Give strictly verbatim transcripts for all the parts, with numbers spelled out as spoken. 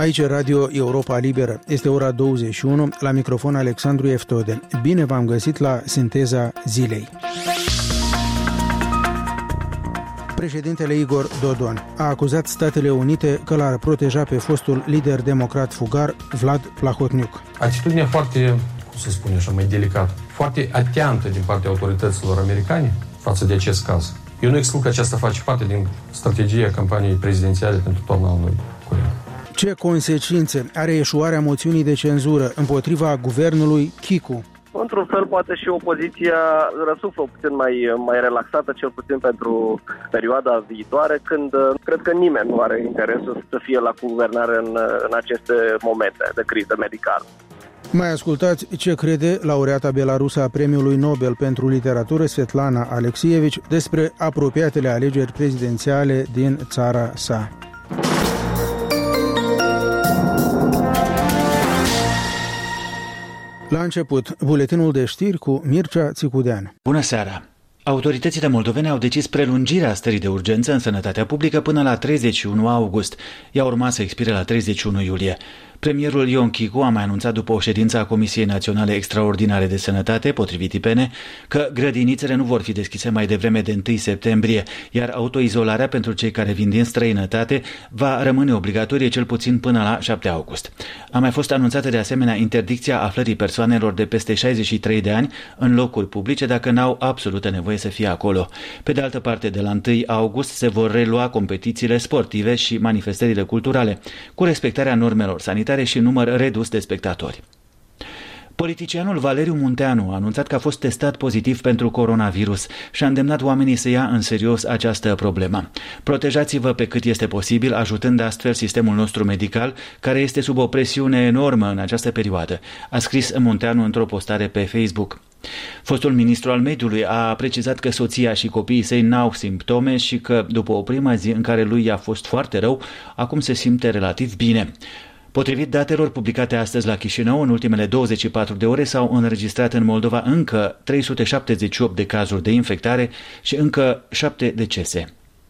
Aici Radio Europa Liberă. Este ora douăzeci și unu, la microfon Alexandru Eftode. Bine v-am găsit la Sinteza Zilei. Președintele Igor Dodon a acuzat Statele Unite că l-ar proteja pe fostul lider democrat fugar Vlad Plahotniuc. Atitudinea foarte, cum să spun așa, mai delicată, foarte atentă din partea autorităților americane față de acest caz. Eu nu exclud că aceasta face parte din strategia campaniei prezidențiale pentru toamna anului curent. Ce consecințe are eșuarea moțiunii de cenzură împotriva guvernului Chicu? Într-un fel, poate și opoziția răsuflă puțin mai, mai relaxată, cel puțin pentru perioada viitoare, când cred că nimeni nu are interesul să fie la guvernare în, în aceste momente de criză medicală. Mai ascultați ce crede laureata belarusă a Premiului Nobel pentru Literatură Svetlana Alexievich despre apropiatele alegeri prezidențiale din țara sa. La început, buletinul de știri cu Mircea Țicudean. Bună seara! Autoritățile moldovene au decis prelungirea stării de urgență în sănătatea publică până la treizeci și unu august. Ea urma să expire la treizeci și unu iulie. Premierul Ion Chicu a mai anunțat după o ședință a Comisiei Naționale Extraordinare de Sănătate, potrivit I P N, că grădinițele nu vor fi deschise mai devreme de întâi septembrie, iar autoizolarea pentru cei care vin din străinătate va rămâne obligatorie cel puțin până la șapte august. A mai fost anunțată de asemenea interdicția aflării persoanelor de peste șaizeci și trei de ani în locuri publice dacă n-au absolută nevoie să fie acolo. Pe de altă parte, de la întâi august se vor relua competițiile sportive și manifestările culturale, cu respectarea normelor sanitare și număr redus de spectatori. Politicianul Valeriu Munteanu a anunțat că a fost testat pozitiv pentru coronavirus și a îndemnat oamenii să ia în serios această problemă. Protejați-vă pe cât este posibil, ajutând astfel sistemul nostru medical, care este sub o presiune enormă în această perioadă, a scris Munteanu într-o postare pe Facebook. Fostul ministru al mediului a precizat că soția și copiii săi n-au simptome și că, după o primă zi în care lui i-a fost foarte rău, acum se simte relativ bine. Potrivit datelor publicate astăzi la Chișinău, în ultimele douăzeci și patru de ore s-au înregistrat în Moldova încă trei sute șaptezeci și opt de cazuri de infectare și încă șapte decese.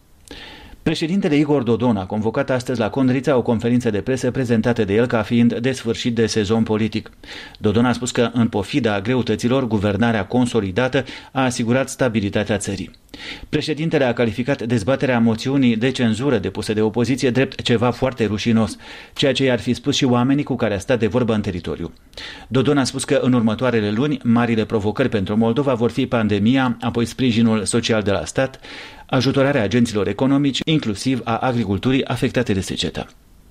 Președintele Igor Dodon a convocat astăzi la Condrița o conferință de presă prezentată de el ca fiind de sfârșit de sezon politic. Dodon a spus că, în pofida greutăților, guvernarea consolidată a asigurat stabilitatea țării. Președintele a calificat dezbaterea moțiunii de cenzură depusă de opoziție drept ceva foarte rușinos, ceea ce i-ar fi spus și oamenii cu care a stat de vorbă în teritoriu. Dodon a spus că în următoarele luni, marile provocări pentru Moldova vor fi pandemia, apoi sprijinul social de la stat, ajutorarea agenților economici, inclusiv a agriculturii afectate de secetă.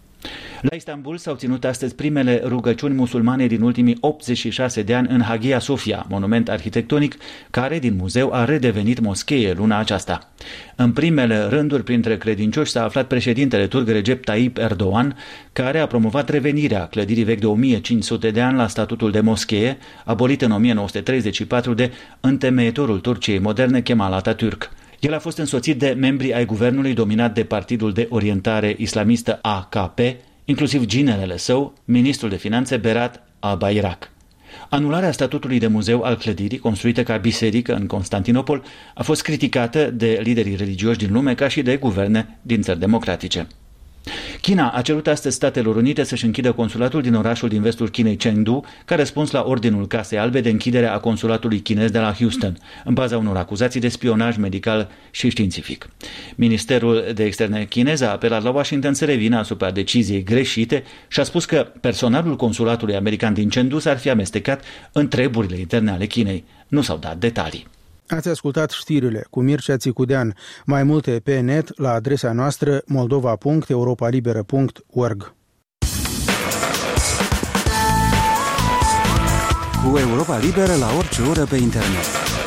La Istanbul s-au ținut astăzi primele rugăciuni musulmane din ultimii optzeci și șase de ani în Hagia Sofia, monument arhitectonic care din muzeu a redevenit moschee luna aceasta. În primele rânduri printre credincioși s-a aflat președintele turc Recep Tayyip Erdogan, care a promovat revenirea clădirii vechi de o mie cinci sute de ani la statutul de moschee, abolit în o mie nouă sute treizeci și patru de întemeietorul Turciei moderne Kemal Atatürk. El a fost însoțit de membri ai guvernului dominat de Partidul de Orientare Islamistă A K P, inclusiv ginerele său, ministrul de finanțe Berat Albayrak. Anularea statutului de muzeu al clădirii, construită ca biserică în Constantinopol, a fost criticată de liderii religioși din lume ca și de guverne din țări democratice. China a cerut astăzi Statelor Unite să-și închidă consulatul din orașul din vestul Chinei Chengdu, ca răspuns la ordinul Casei Albe de închidere a consulatului chinez de la Houston, în baza unor acuzații de spionaj medical și științific. Ministerul de Externe chinez a apelat la Washington să revină asupra deciziei greșite și a spus că personalul consulatului american din Chengdu s-ar fi amestecat în treburile interne ale Chinei. Nu s-au dat detalii. Ați ascultat știrile cu Mircea Țicudean. Mai multe pe net la adresa noastră moldova punct europa liberă punct org. Cu Europa Liberă la orice oră pe internet.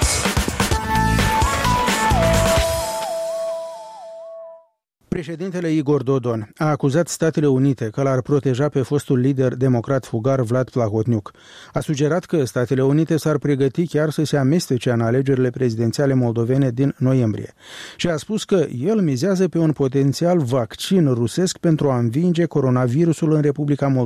Președintele Igor Dodon a acuzat Statele Unite că l-ar proteja pe fostul lider democrat fugar Vlad Plahotniuc. A sugerat că Statele Unite s-ar pregăti chiar să se amestece în alegerile prezidențiale moldovene din noiembrie și a spus că el mizează pe un potențial vaccin rusesc pentru a învinge coronavirusul în Republica Moldova.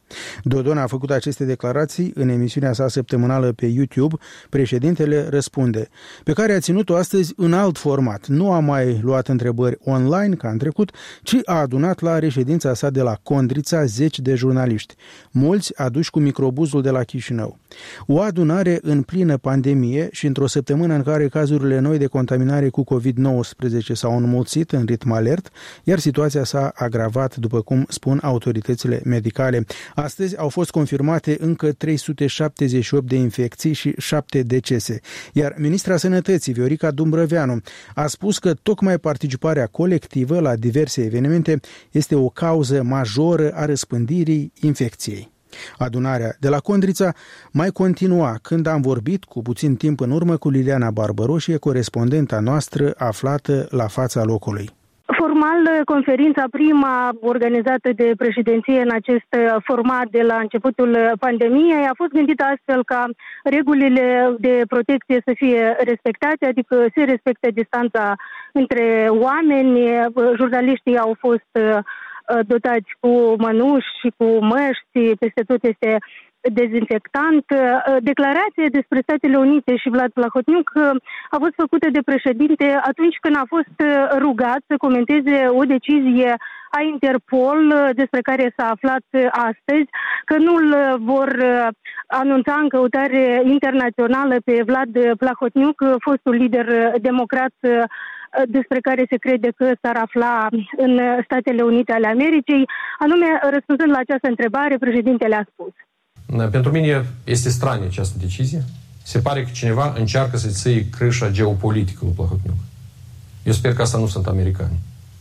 Dodon a făcut aceste declarații în emisiunea sa săptămânală pe YouTube, Președintele răspunde, pe care a ținut-o astăzi în alt format. Nu a mai luat întrebări online ca în trecut, ci a adunat la reședința sa de la Condrița zeci de jurnaliști, mulți aduși cu microbuzul de la Chișinău. O adunare în plină pandemie și într-o săptămână în care cazurile noi de contaminare cu covid nouăsprezece s-au înmulțit în ritm alert, iar situația s-a agravat, după cum spun autoritățile medicale. Astăzi au fost confirmate încă trei sute șaptezeci și opt de infecții și șapte decese, iar ministra Sănătății, Viorica Dumbrăveanu, a spus că tocmai participarea colectivă la diverse evenimente este o cauză majoră a răspândirii infecției. Adunarea de la Condrița mai continua când am vorbit cu puțin timp în urmă cu Liliana Barbaroșie, corespondenta noastră aflată la fața locului. Formal, conferința prima organizată de președinție în acest format de la începutul pandemiei a fost gândită astfel ca regulile de protecție să fie respectate, adică se respecte distanța între oameni. Jurnaliștii au fost dotați cu mănuși și cu măști, peste tot este dezinfectant. Declarația despre Statele Unite și Vlad Plahotniuc a fost făcută de președinte atunci când a fost rugat să comenteze o decizie a Interpol despre care s-a aflat astăzi, că nu-l vor anunța în căutare internațională pe Vlad Plahotniuc, fostul lider democrat despre care se crede că s-ar afla în Statele Unite ale Americii. Anume, răspunzând la această întrebare, președintele a spus: pentru mine este stranie această decizie. Se pare că cineva încearcă să-i ții crâșa geopolitică lui Plahotniuc. Eu sper că asta nu sunt americani,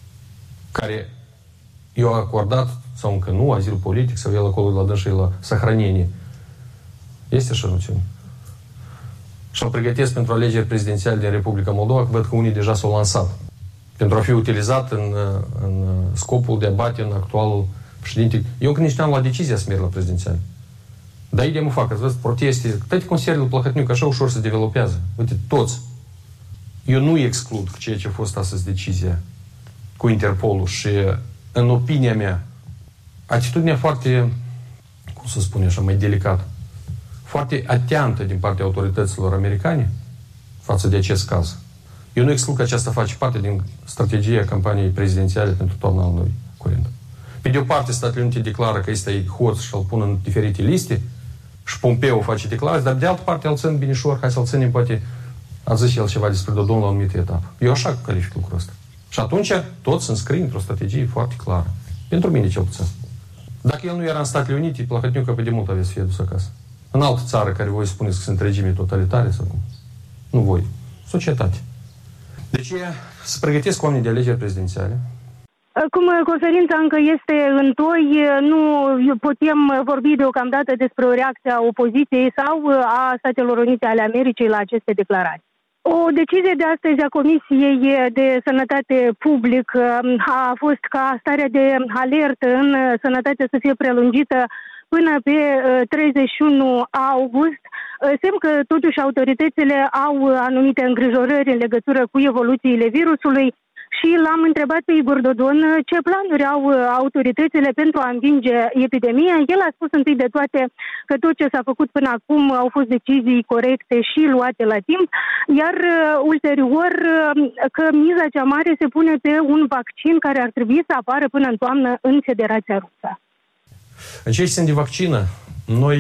care i-au acordat, sau încă nu, azil politic, sau el acolo la dânsă la săhrănenie. Este așa noțiune. Și-l pregătesc pentru alegeri prezidențiale din Republica Moldova, că văd că unii deja s-au lansat, pentru a fi utilizat în, în scopul de a bate în actualul președinte. Eu când nici n-am luat decizia să merg la prezidențiale. Dar ideea mă fac, ați văzut, proteste, toate conservele lui Plahotniuc așa ușor se developează. Uite, toți. Eu nu exclud ceea ce a fost astăzi decizia cu Interpolul și, în opinia mea, atitudinea foarte, cum să spun așa, mai delicată, foarte atentă din partea autorităților americane față de acest caz. Eu nu exclud că aceasta face parte din strategia campaniei prezidențiale pentru toamna anului curent. Pe de o parte, Statele Unite declară că este hoț și îl pun în diferite liste și Pompeo face declarații, dar de altă parte îl țin binișor, hai să-l ținem, poate a zis el ceva despre Dodon la o anumită etapă. Eu așa calific lucrul ăsta. Și atunci toți se înscrie într-o strategie foarte clară. Pentru mine cel puțin. Dacă el nu era în Statele Unite, Plahotniuc pe de mult avea să fie dus acasă. În altă țară care voi spuneți că sunt regime totalitare sau cum? Nu voi. Societate. Deci să pregătesc oamenii de alegeri prezidențiale. Cum conferința încă este în toi, nu putem vorbi deocamdată despre o reacție a opoziției sau a Statelor Unite ale Americii la aceste declarații. O decizie de astăzi a Comisiei de Sănătate Publică a fost ca starea de alertă în sănătate să fie prelungită până pe treizeci și unu august. Semn că totuși autoritățile au anumite îngrijorări în legătură cu evoluțiile virusului. Și l-am întrebat pe Igor Dodon ce planuri au autoritățile pentru a învinge epidemia. El a spus întâi de toate că tot ce s-a făcut până acum au fost decizii corecte și luate la timp, iar ulterior că miza cea mare se pune pe un vaccin care ar trebui să apară până în toamnă în Federația Rusă. În ceea ce sunt de vaccină, noi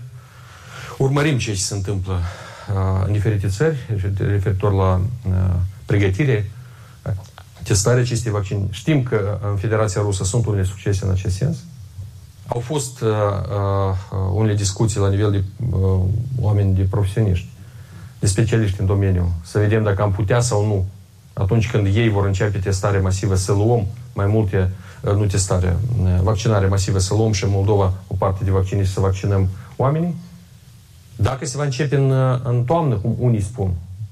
urmărim ce se întâmplă în diferite țări referitor la pregătire, testarea acestei vaccine. Știm că în Federația Rusă sunt unele succese în acest sens. Au fost uh, uh, unele discuții la nivel de uh, oameni, de profesioniști, de specialiști în domeniu, să vedem dacă am putea sau nu, atunci când ei vor începe testarea masivă, să luăm mai multe, uh, nu testare, uh, vaccinare masivă, să luăm și în Moldova o parte de vaccine și să vaccinăm oamenii. Dacă se va începe în, în toamnă, cum unii spun,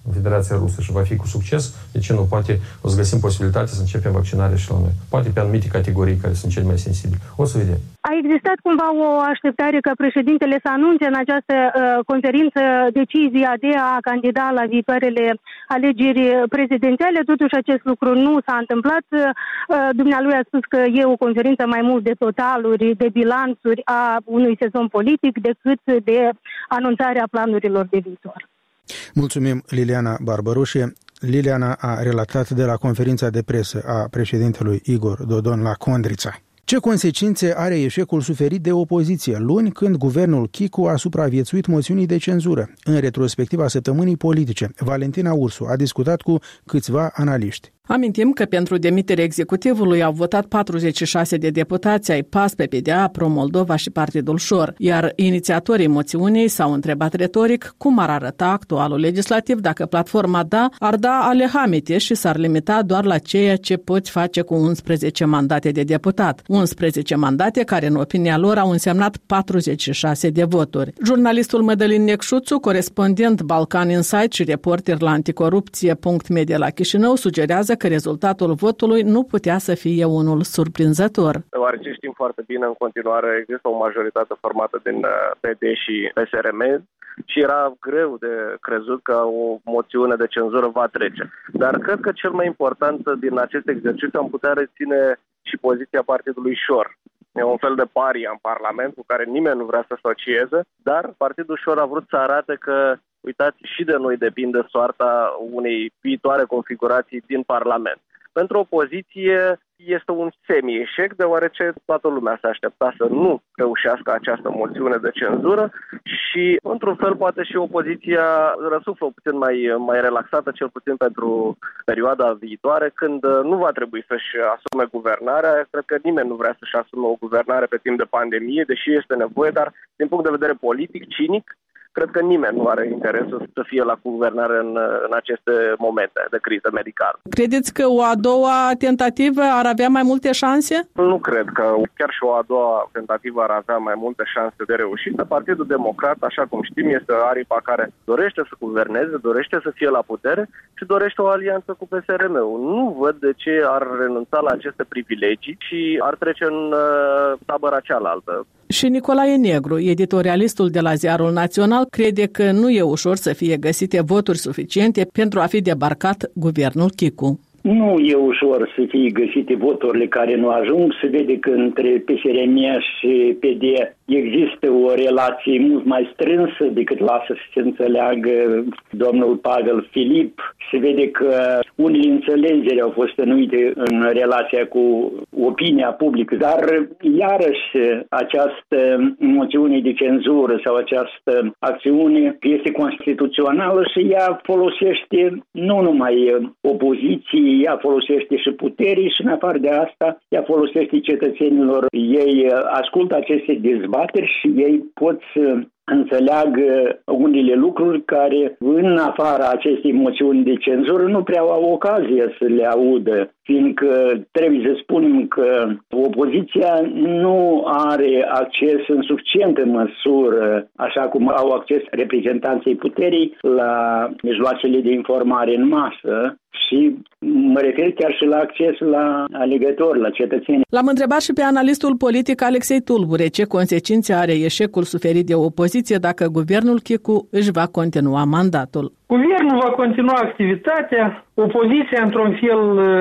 în Federația Rusă și va fi cu succes, de ce nu? Poate o să găsim posibilitatea să începem vaccinarea și la noi. Poate pe anumite categorii care sunt cele mai sensibile. O să vedem. A existat cumva o așteptare ca președintele să anunțe în această uh, conferință decizia de a candida la viitoarele alegeri prezidențiale. Totuși acest lucru nu s-a întâmplat. Uh, dumnealui a spus că e o conferință mai mult de totaluri, de bilanțuri a unui sezon politic decât de anunțarea planurilor de viitor. Mulțumim, Liliana Barbaroșie. Liliana a relatat de la conferința de presă a președintelui Igor Dodon la Condrița. Ce consecințe are eșecul suferit de opoziție luni când guvernul Chicu a supraviețuit moțiunii de cenzură? În retrospectiva săptămânii politice, Valentina Ursu a discutat cu câțiva analiști. Amintim că pentru demiterea executivului au votat patruzeci și șase de deputați ai P A S, P P D A, Pro-Moldova și Partidul Șor, iar inițiatorii moțiunii s-au întrebat retoric cum ar arăta actualul legislativ dacă platforma Da ar da ale hamite și s-ar limita doar la ceea ce poți face cu unsprezece mandate de deputat. unsprezece mandate care, în opinia lor, au însemnat patruzeci și șase de voturi. Jurnalistul Mădălin Necșuțu, corespondent Balcan Insight și reporter la anticorupție punct media la Chișinău, sugerează că rezultatul votului nu putea să fie unul surprinzător. Deoarece știm foarte bine, în continuare există o majoritate formată din P D și P S R M și era greu de crezut că o moțiune de cenzură va trece. Dar cred că cel mai important din acest exercițiu am putea reține și poziția Partidului Șor. E un fel de paria în Parlament cu care nimeni nu vrea să asocieze, dar Partidul Șor a vrut să arate că uitați, și de noi depinde soarta unei viitoare configurații din Parlament. Pentru opoziție este un semi-eșec, deoarece toată lumea se aștepta să nu reușească această moțiune de cenzură și, într-un fel, poate și opoziția răsuflă puțin mai, mai relaxată, cel puțin pentru perioada viitoare, când nu va trebui să-și asume guvernarea. Cred că nimeni nu vrea să-și asume o guvernare pe timp de pandemie, deși este nevoie, dar, din punct de vedere politic, cinic, cred că nimeni nu are interesul să fie la guvernare în, în aceste momente de criză medicală. Credeți că o a doua tentativă ar avea mai multe șanse? Nu cred că chiar și o a doua tentativă ar avea mai multe șanse de reușită. Partidul Democrat, așa cum știm, este aripa care dorește să guverneze, dorește să fie la putere și dorește o alianță cu P S R M-ul. Nu văd de ce ar renunța la aceste privilegii și ar trece în uh, tabăra cealaltă. Și Nicolae Negru, editorialistul de la Ziarul Național, crede că nu e ușor să fie găsite voturi suficiente pentru a fi debarcat guvernul Chicu. Nu e ușor să fie găsite voturile care nu ajung. Se vede că între P S R M și P D există o relație mult mai strânsă decât lasă să se înțeleagă domnul Pavel Filip. Se vede că unele înțelegeri au fost înnuite în relația cu opinia publică, dar iarăși această moțiune de cenzură sau această acțiune este constituțională și ea folosește nu numai opoziției, ea folosește și puterii și în afară de asta ea folosește cetățenilor. Ei ascultă aceste dezbateri și ei pot să înțeleagă unele lucruri care în afara acestei moțiuni de cenzură nu prea au ocazie să le audă, fiindcă trebuie să spunem că opoziția nu are acces în suficientă măsură, așa cum au acces reprezentanții puterii, la mijloacele de informare în masă. Și mă refer chiar și la acces la alegători, la cetățeni. L-am întrebat și pe analistul politic Alexei Tulbure ce consecințe are eșecul suferit de opoziție dacă guvernul Chicu își va continua mandatul. Guvernul va continua activitatea, opoziția într-un fel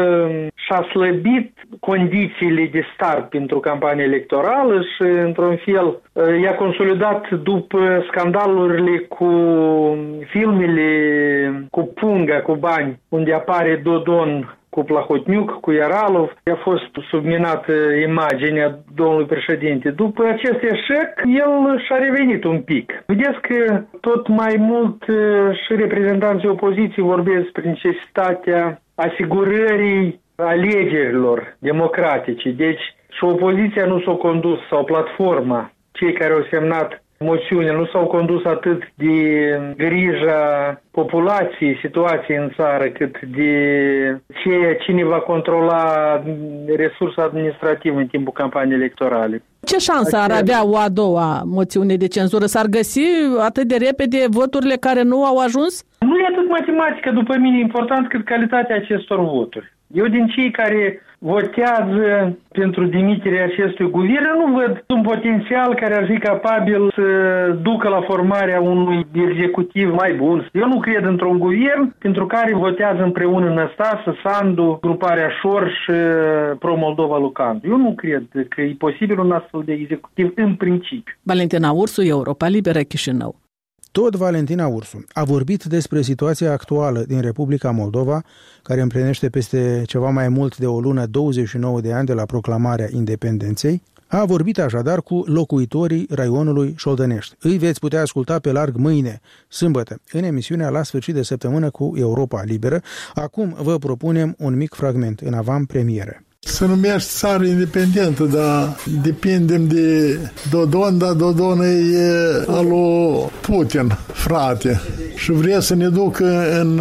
și-a slăbit condițiile de start pentru campania electorală și într-un fel i-a consolidat după scandalurile cu filmele cu punga, cu bani, unde apare Dodon cu Plahotniuc, cu Yaralov. A fost subminată imaginea domnului președinte. După acest eșec, el și-a revenit un pic. Vedeți că tot mai mult și reprezentanții opoziției vorbesc despre necesitatea asigurării alegerilor democratice. Deci și opoziția nu s-a condus, sau platforma, cei care au semnat moțiune, nu s-au condus atât de grija populației, situației în țară, cât de ceea cine va controla resursa administrativă în timpul campaniei electorale. Ce șansă ar avea o a doua moțiune de cenzură? S-ar găsi atât de repede voturile care nu au ajuns? Nu nu e atât matematica, după mine, important cât calitatea acestor voturi. Eu din cei care votează pentru dimiterea acestui guvern nu văd un potențial care ar fi capabil să ducă la formarea unui executiv mai bun. Eu nu cred într-un guvern pentru care votează împreună Năstase, Sandu, gruparea Șor și Pro-Moldova Lucandu. Eu nu cred că e posibil un astfel de executiv în principiu. Valentina Ursu, Europa Liberă, Chișinău. Tot Valentina Ursu a vorbit despre situația actuală din Republica Moldova, care împlinește peste ceva mai mult de o lună douăzeci și nouă de ani de la proclamarea independenței. A vorbit așadar cu locuitorii raionului Șoldănești. Îi veți putea asculta pe larg mâine, sâmbătă, în emisiunea La sfârșit de săptămână cu Europa Liberă. Acum vă propunem un mic fragment în avant-premieră. Se numește țară independentă, dar depindem de Dodon, dar Dodon e al lui Putin, frate, și vrea să ne ducă în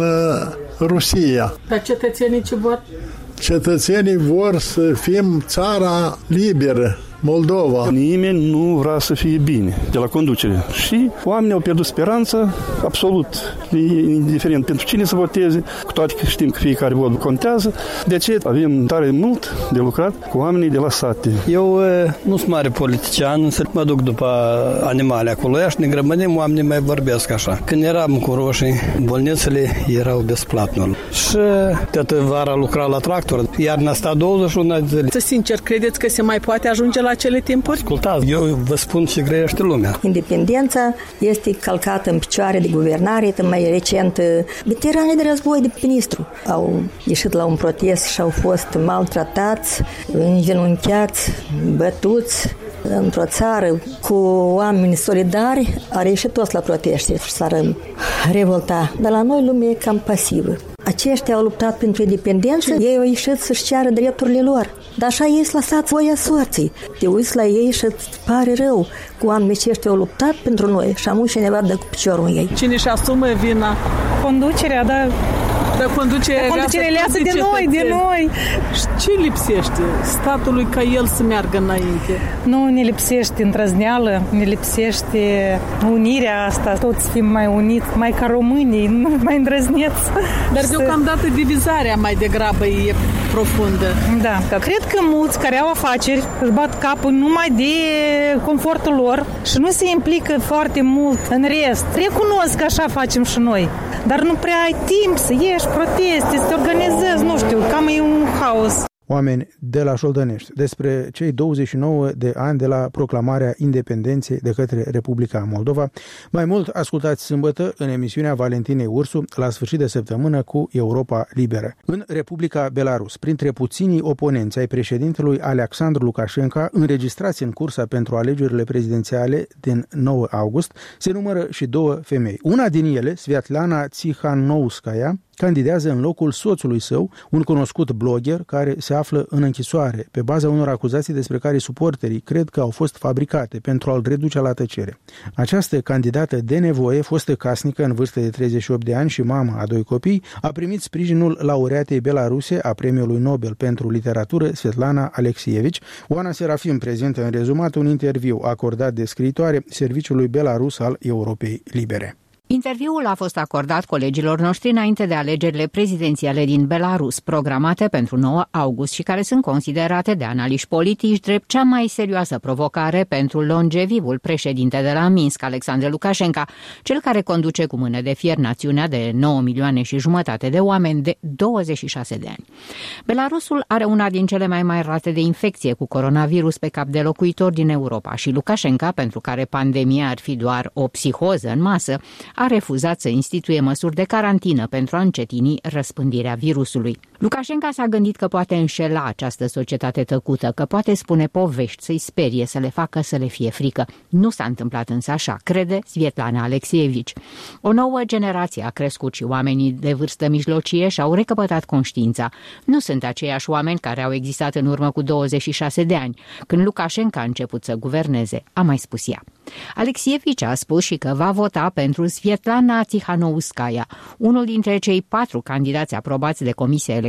Rusia. Dar cetățenii ce vor? Cetățenii vor să fim țara liberă, Moldova. Nimeni nu vrea să fie bine de la conducere și oamenii au pierdut speranța, absolut, indiferent pentru cine să voteze, cu toate că știm că fiecare vot contează. De aceea avem tare mult de lucrat cu oamenii de la sate. Eu nu sunt mare politician, însă mă duc după animale acolo și ne grămădim, oamenii mai vorbesc așa. Când eram cu roșii, bolnițele erau besplatnul. Și toată vara lucra la tractor, iarna asta douăzeci și unu de zile. Să sincer, credeți că se mai poate ajunge la acele timpuri? Ascultați, eu vă spun ce grește lumea. Independența este calcată în picioare de guvernare, mai recent veteranii de război de ministru au ieșit la un protest și au fost maltratați, îngenunchiați, bătuți. Într-o țară cu oameni solidari a ieșit toți la proteste și s-ar revolta. Dar la noi lumea e cam pasivă. Aceștia au luptat pentru independență, ei au ieșit să-și ceară drepturile lor. Dar așa ei sunt lăsați voia sorții. Te uiți la ei și îți pare rău cu oamenii aceștia au luptat pentru noi și amu cineva dă cu piciorul în ei. Cine își asumă vina? Conducerea, da. Dar conducerea, conducerea leasă de noi, de noi. Și ce lipsește statului ca el să meargă înainte? Nu ne lipsește îndrăzneală, ne lipsește unirea asta. Toți fim mai uniți, mai ca românii, mai îndrăzneți. Dar deocamdată divizarea mai degrabă e profundă. Da, da. Cred că mulți care au afaceri își bat capul numai de confortul lor și nu se implică foarte mult în rest. Recunosc că așa facem și noi, dar nu prea ai timp să ieși proteste, să te organizezi, nu știu, cam e un haos. Oameni de la Șoldănești, despre cei douăzeci și nouă de ani de la proclamarea independenței de către Republica Moldova. Mai mult, ascultați sâmbătă în emisiunea Valentinei Ursu, La sfârșit de săptămână cu Europa Liberă. În Republica Belarus, printre puținii oponenți ai președintelui Alexandru Lukashenko înregistrați în cursa pentru alegerile prezidențiale din nouă august, se numără și două femei. Una din ele, Svetlana Tsikhanouskaya, candidează în locul soțului său, un cunoscut blogger care se află în închisoare pe baza unor acuzații despre care suporterii cred că au fost fabricate pentru a-l reduce la tăcere. Această candidată de nevoie, fostă casnică în vârstă de treizeci și opt de ani și mama a doi copii, a primit sprijinul laureatei belaruse a Premiului Nobel pentru literatură Svetlana Alexievich. Oana Serafim prezintă în rezumat un interviu acordat de scriitoare Serviciului Belarus al Europei Libere. Interviul a fost acordat colegilor noștri înainte de alegerile prezidențiale din Belarus, programate pentru nouă august și care sunt considerate de analiști politici drept cea mai serioasă provocare pentru longevivul președinte de la Minsk, Alexandru Lukashenko, cel care conduce cu mână de fier națiunea de nouă milioane și jumătate de oameni de douăzeci și șase de ani. Belarusul are una din cele mai mari rate de infecție cu coronavirus pe cap de locuitor din Europa și Lukashenko, pentru care pandemia ar fi doar o psihoză în masă, a refuzat să instituie măsuri de carantină pentru a încetini răspândirea virusului. Lukashenko s-a gândit că poate înșela această societate tăcută, că poate spune povești să-i sperie, să le facă să le fie frică. Nu s-a întâmplat însă așa, crede Svetlana Alexievich. O nouă generație a crescut și oamenii de vârstă mijlocie și-au recăpătat conștiința. Nu sunt aceiași oameni care au existat în urmă cu douăzeci și șase de ani, când Lukashenko a început să guverneze, a mai spus ea. Alexievich a spus și că va vota pentru Svetlana Tsikhanouskaya, unul dintre cei patru candidați aprobați de Comisia Electorală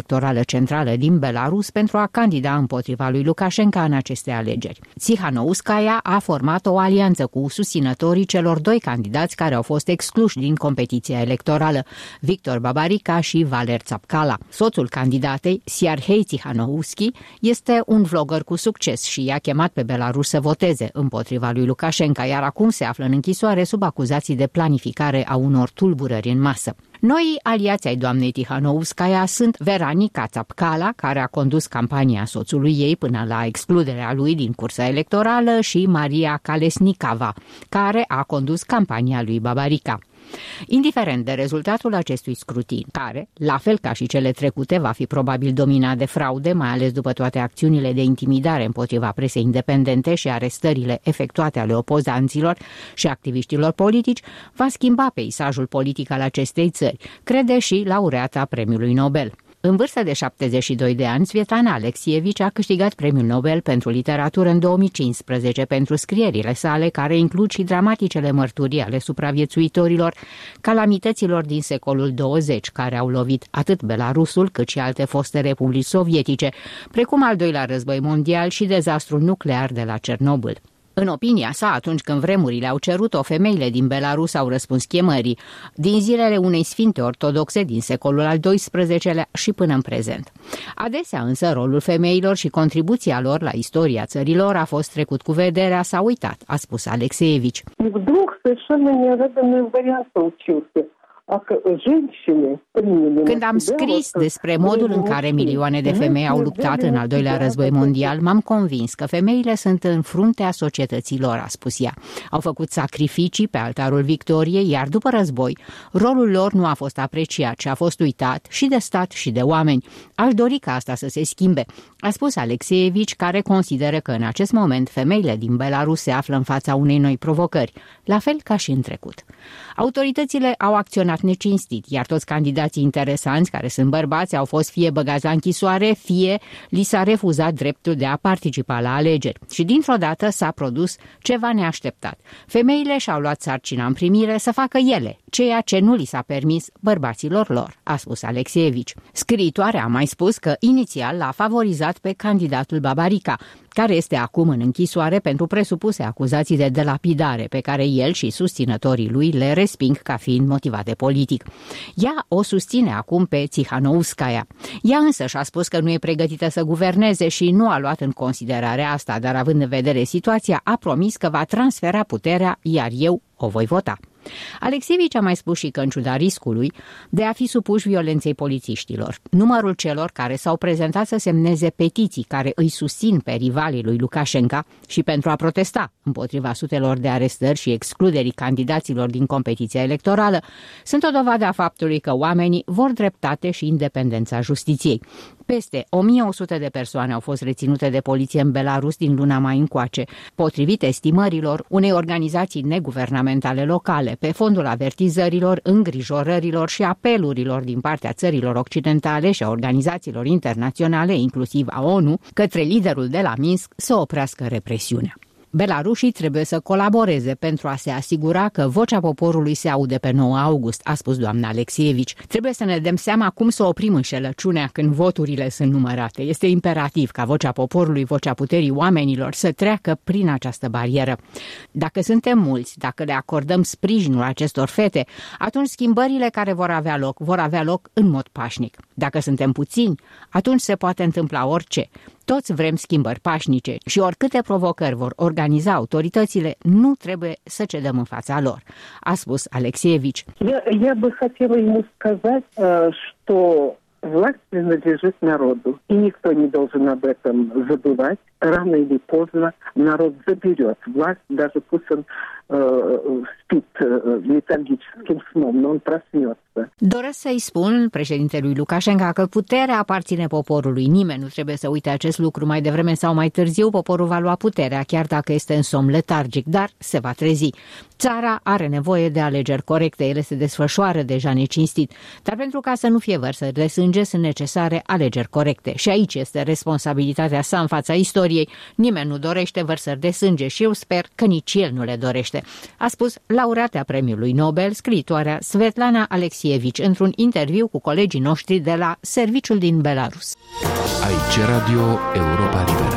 Electorală Centrală din Belarus pentru a candida împotriva lui Lukashenko în aceste alegeri. Tsikhanouskaya a format o alianță cu susținătorii celor doi candidați care au fost excluși din competiția electorală, Victor Babarika și Valer Tsapkala. Soțul candidatei, Siarhei Tsikhanouski, este un vlogger cu succes și i-a chemat pe Belarus să voteze împotriva lui Lukashenko, iar acum se află în închisoare sub acuzații de planificare a unor tulburări în masă. Noi aliați ai doamnei Tsikhanouskaya sunt Veronica Tsapkala, care a condus campania soțului ei până la excluderea lui din cursa electorală, și Maria Kalesnikava, care a condus campania lui Babarika. Indiferent de rezultatul acestui scrutin, care, la fel ca și cele trecute, va fi probabil dominat de fraude, mai ales după toate acțiunile de intimidare împotriva presei independente și arestările efectuate ale opozanților și activiștilor politici, va schimba peisajul politic al acestei țări, crede și laureata Premiului Nobel. În vârstă de șaptezeci și doi de ani, Svetlana Alexievich a câștigat Premiul Nobel pentru literatură în două mii cincisprezece pentru scrierile sale, care includ și dramaticele mărturii ale supraviețuitorilor calamităților din secolul douăzeci, care au lovit atât Belarusul cât și alte foste republici sovietice, precum al doilea război mondial și dezastrul nuclear de la Cernobâl. În opinia sa, atunci când vremurile au cerut-o, femeile din Belarus au răspuns chemării, din zilele unei sfinte ortodoxe din secolul al doisprezecelea și până în prezent. Adesea însă rolul femeilor și contribuția lor la istoria țărilor a fost trecut cu vederea sau uitat, a spus Alexievich. Când am scris despre modul în care milioane de femei au luptat în al doilea război mondial, m-am convins că femeile sunt în fruntea societăților, a spus ea. Au făcut sacrificii pe altarul victoriei, iar după război, rolul lor nu a fost apreciat, ci a fost uitat și de stat și de oameni. Aș dori ca asta să se schimbe, a spus Alexievich, care consideră că în acest moment femeile din Belarus se află în fața unei noi provocări, la fel ca și în trecut. Autoritățile au acționat necinstit, iar toți candidații interesanți, care sunt bărbați, au fost fie băgați la închisoare, fie li s-a refuzat dreptul de a participa la alegeri. Și dintr-o dată s-a produs ceva neașteptat. Femeile și-au luat sarcina în primire să facă ele ceea ce nu li s-a permis bărbaților lor, a spus Alexievich. Scriitoarea a mai spus că inițial l-a favorizat pe candidatul Babarika, care este acum în închisoare pentru presupuse acuzații de delapidare, pe care el și susținătorii lui le resping ca fiind motivate politic. Ea o susține acum pe Tsikhanouskaya. Ea însă și-a spus că nu e pregătită să guverneze și nu a luat în considerare asta, dar având în vedere situația, a promis că va transfera puterea, iar eu o voi vota. Alexievich a mai spus și că, în ciuda riscului de a fi supuși violenței polițiștilor, numărul celor care s-au prezentat să semneze petiții care îi susțin pe rivalii lui Lukashenko și pentru a protesta împotriva sutelor de arestări și excluderii candidaților din competiția electorală sunt o dovadă a faptului că oamenii vor dreptate și independența justiției. Peste o mie o sută de persoane au fost reținute de poliție în Belarus din luna mai încoace, potrivit estimărilor unei organizații neguvernamentale locale, pe fondul avertizărilor, îngrijorărilor și apelurilor din partea țărilor occidentale și a organizațiilor internaționale, inclusiv a ONU, către liderul de la Minsk să oprească represiunea. Belarușii trebuie să colaboreze pentru a se asigura că vocea poporului se aude pe nouă august, a spus doamna Alexievich. Trebuie să ne dăm seama cum să oprim înșelăciunea când voturile sunt numărate. Este imperativ ca vocea poporului, vocea puterii oamenilor să treacă prin această barieră. Dacă suntem mulți, dacă le acordăm sprijinul acestor fete, atunci schimbările care vor avea loc, vor avea loc în mod pașnic. Dacă suntem puțini, atunci se poate întâmpla orice. Toți vrem schimbări pașnice și oricâte provocări vor organiza autoritățile, nu trebuie să cedăm în fața lor, a spus Alexievich. Я, я бы хотела ему сказать, что власть принадлежит народу, и никто не должен об этом забывать. Рано или поздно народ заберет власть, даже пусть он spit letargickým snom, но он проснется. Doresc să-i spun președintelui Lukashenko că puterea aparține poporului. Nimeni nu trebuie să uite acest lucru. Mai devreme sau mai târziu, poporul va lua puterea, chiar dacă este în somn letargic, dar se va trezi. Țara are nevoie de alegeri corecte, ele se desfășoară deja necinstit, dar pentru ca să nu fie vărsări de sânge, sunt necesare alegeri corecte. Și aici este responsabilitatea sa în fața istoriei. Nimeni nu dorește vărsări de sânge și eu sper că nici el nu le dorește. este, a spus laureata premiului Nobel, scriitoarea Svetlana Alexievich, într-un interviu cu colegii noștri de la Serviciul din Belarus. Aici Radio Europa Liberă.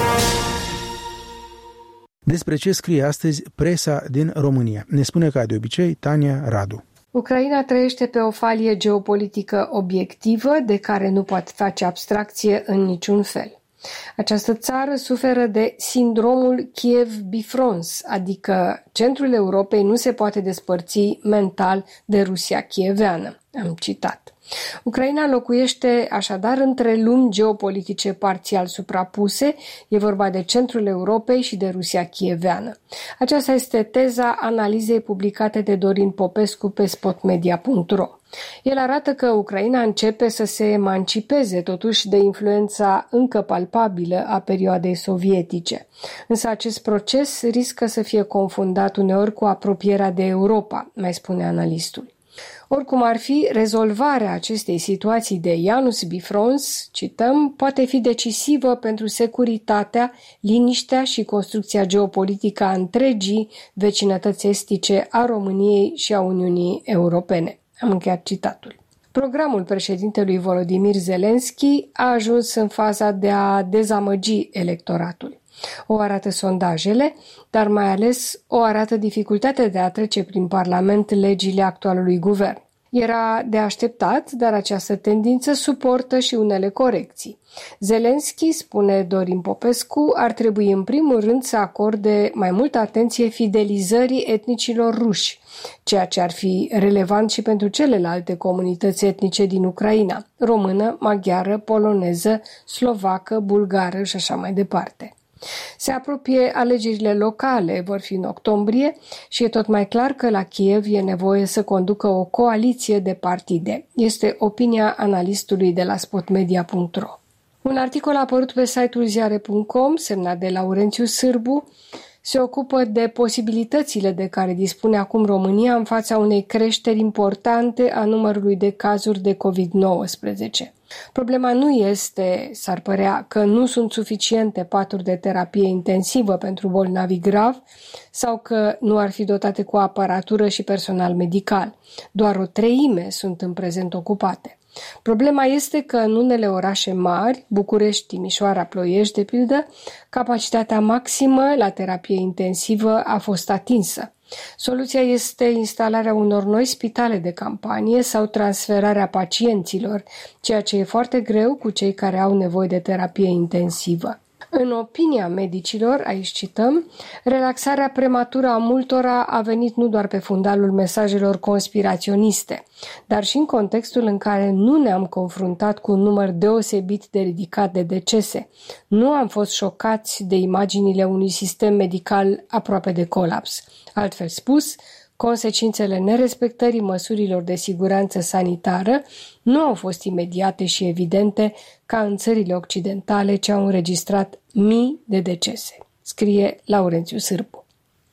Despre ce scrie astăzi presa din România, ne spune ca de obicei Tania Radu. Ucraina trăiește pe o falie geopolitică obiectivă de care nu poate face abstracție în niciun fel. Această țară suferă de sindromul Kiev-Bifrons, adică centrul Europei nu se poate despărți mental de Rusia chieveană. Am citat. Ucraina locuiește așadar între lumi geopolitice parțial suprapuse, e vorba de centrul Europei și de Rusia chieveană. Aceasta este teza analizei publicate de Dorin Popescu pe spotmedia punct ro. El arată că Ucraina începe să se emancipeze totuși de influența încă palpabilă a perioadei sovietice. Însă acest proces riscă să fie confundat uneori cu apropierea de Europa, mai spune analistul. Oricum ar fi, rezolvarea acestei situații de Janus Bifrons, cităm, poate fi decisivă pentru securitatea, liniștea și construcția geopolitică a întregii vecinătăți estice a României și a Uniunii Europene. Am încheiat citatul. Programul președintelui Volodymyr Zelensky a ajuns în faza de a dezamăgi electoratul. O arată sondajele, dar mai ales o arată dificultatea de a trece prin Parlament legile actualului guvern. Era de așteptat, dar această tendință suportă și unele corecții. Zelensky, spune Dorin Popescu, ar trebui în primul rând să acorde mai multă atenție fidelizării etnicilor ruși, ceea ce ar fi relevant și pentru celelalte comunități etnice din Ucraina, română, maghiară, poloneză, slovacă, bulgară și așa mai departe. Se apropie alegerile locale, vor fi în octombrie și e tot mai clar că la Kiev e nevoie să conducă o coaliție de partide. Este opinia analistului de la spotmedia punct ro. Un articol apărut pe site-ul ziare punct com, semnat de Laurențiu Sârbu, se ocupă de posibilitățile de care dispune acum România în fața unei creșteri importante a numărului de cazuri de covid nouăsprezece. Problema nu este, s-ar părea, că nu sunt suficiente paturi de terapie intensivă pentru bolnavi grav sau că nu ar fi dotate cu aparatură și personal medical. Doar o treime sunt în prezent ocupate. Problema este că în unele orașe mari, București, Timișoara, Ploiești, de pildă, capacitatea maximă la terapie intensivă a fost atinsă. Soluția este instalarea unor noi spitale de campanie sau transferarea pacienților, ceea ce e foarte greu cu cei care au nevoie de terapie intensivă. În opinia medicilor, aici cităm, relaxarea prematură a multora a venit nu doar pe fundalul mesajelor conspiraționiste, dar și în contextul în care nu ne-am confruntat cu un număr deosebit de ridicat de decese. Nu am fost șocați de imaginile unui sistem medical aproape de colaps. Altfel spus, consecințele nerespectării măsurilor de siguranță sanitară nu au fost imediate și evidente ca în țările occidentale ce au înregistrat mii de decese, scrie Laurențiu Sârbu.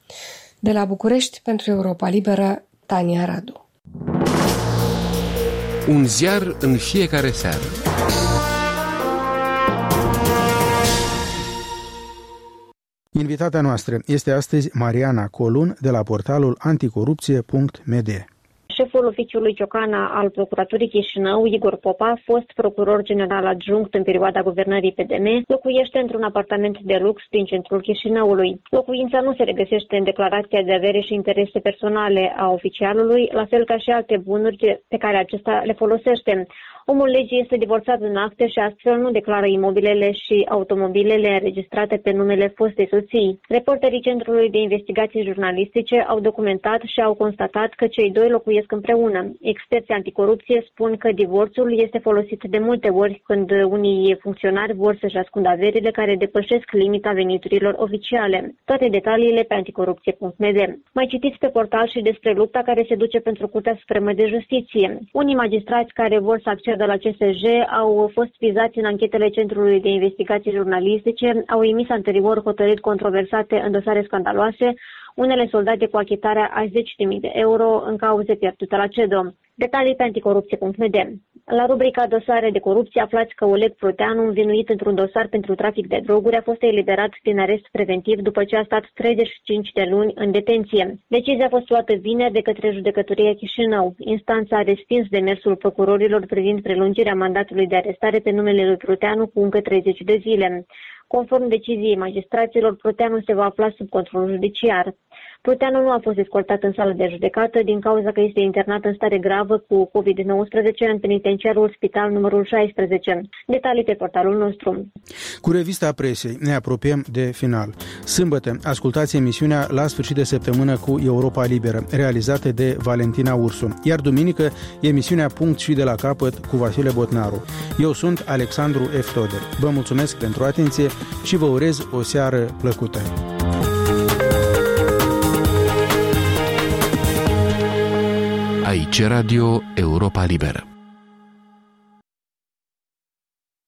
De la București, pentru Europa Liberă, Tania Radu. Un ziar în fiecare seară. Invitata noastră este astăzi Mariana Colun de la portalul anticorupție punct m d. Șeful oficiului Ciocana al Procuraturii Chișinău, Igor Popa, fost procuror general adjunct în perioada guvernării P D M, locuiește într-un apartament de lux din centrul Chișinăului. Locuința nu se regăsește în declarația de avere și interese personale a oficialului, la fel ca și alte bunuri pe care acesta le folosește. Omul legii este divorțat în acte și astfel nu declară imobilele și automobilele înregistrate pe numele fostei soții. Reporterii Centrului de Investigații Jurnalistice au documentat și au constatat că cei doi locuiesc împreună. Experții anticorupție spun că divorțul este folosit de multe ori când unii funcționari vor să-și ascundă averile care depășesc limita veniturilor oficiale. Toate detaliile pe anticorupție punct m d. Mai citiți pe portal și despre lupta care se duce pentru Curtea Supremă de Justiție. Unii magistrați care vor să accedă de la C S J au fost vizați în anchetele Centrului de Investigații Jurnalistice, au emis anterior hotărâri controversate în dosare scandaloase, unele soldate cu achitarea a zece de mii de euro în cauze pierdute la CEDO. Detalii pe anticorupție punct m d. La rubrica dosare de corupție aflați că Oleg Pruteanu, învinuit într-un dosar pentru trafic de droguri, a fost eliberat din arest preventiv după ce a stat treizeci și cinci de luni în detenție. Decizia a fost luată vineri de către Judecătoria Chișinău. Instanța a respins demersul procurorilor privind prelungirea mandatului de arestare pe numele lui Pruteanu cu încă treizeci de zile. Conform deciziei magistraților, Pruteanu se va afla sub control judiciar. Pruteanu nu a fost escortat în sală de judecată din cauza că este internat în stare gravă cu covid nouăsprezece în penitenciarul Spital numărul șaisprezece. Detalii pe portalul nostru. Cu revista presei ne apropiem de final. Sâmbătă ascultați emisiunea La sfârșit de săptămână cu Europa Liberă, realizată de Valentina Ursu, iar duminică emisiunea Punct și de la capăt cu Vasile Botnaru. Eu sunt Alexandru F. Toder. Vă mulțumesc pentru atenție și vă urez o seară plăcută. Aici Radio Europa Liberă.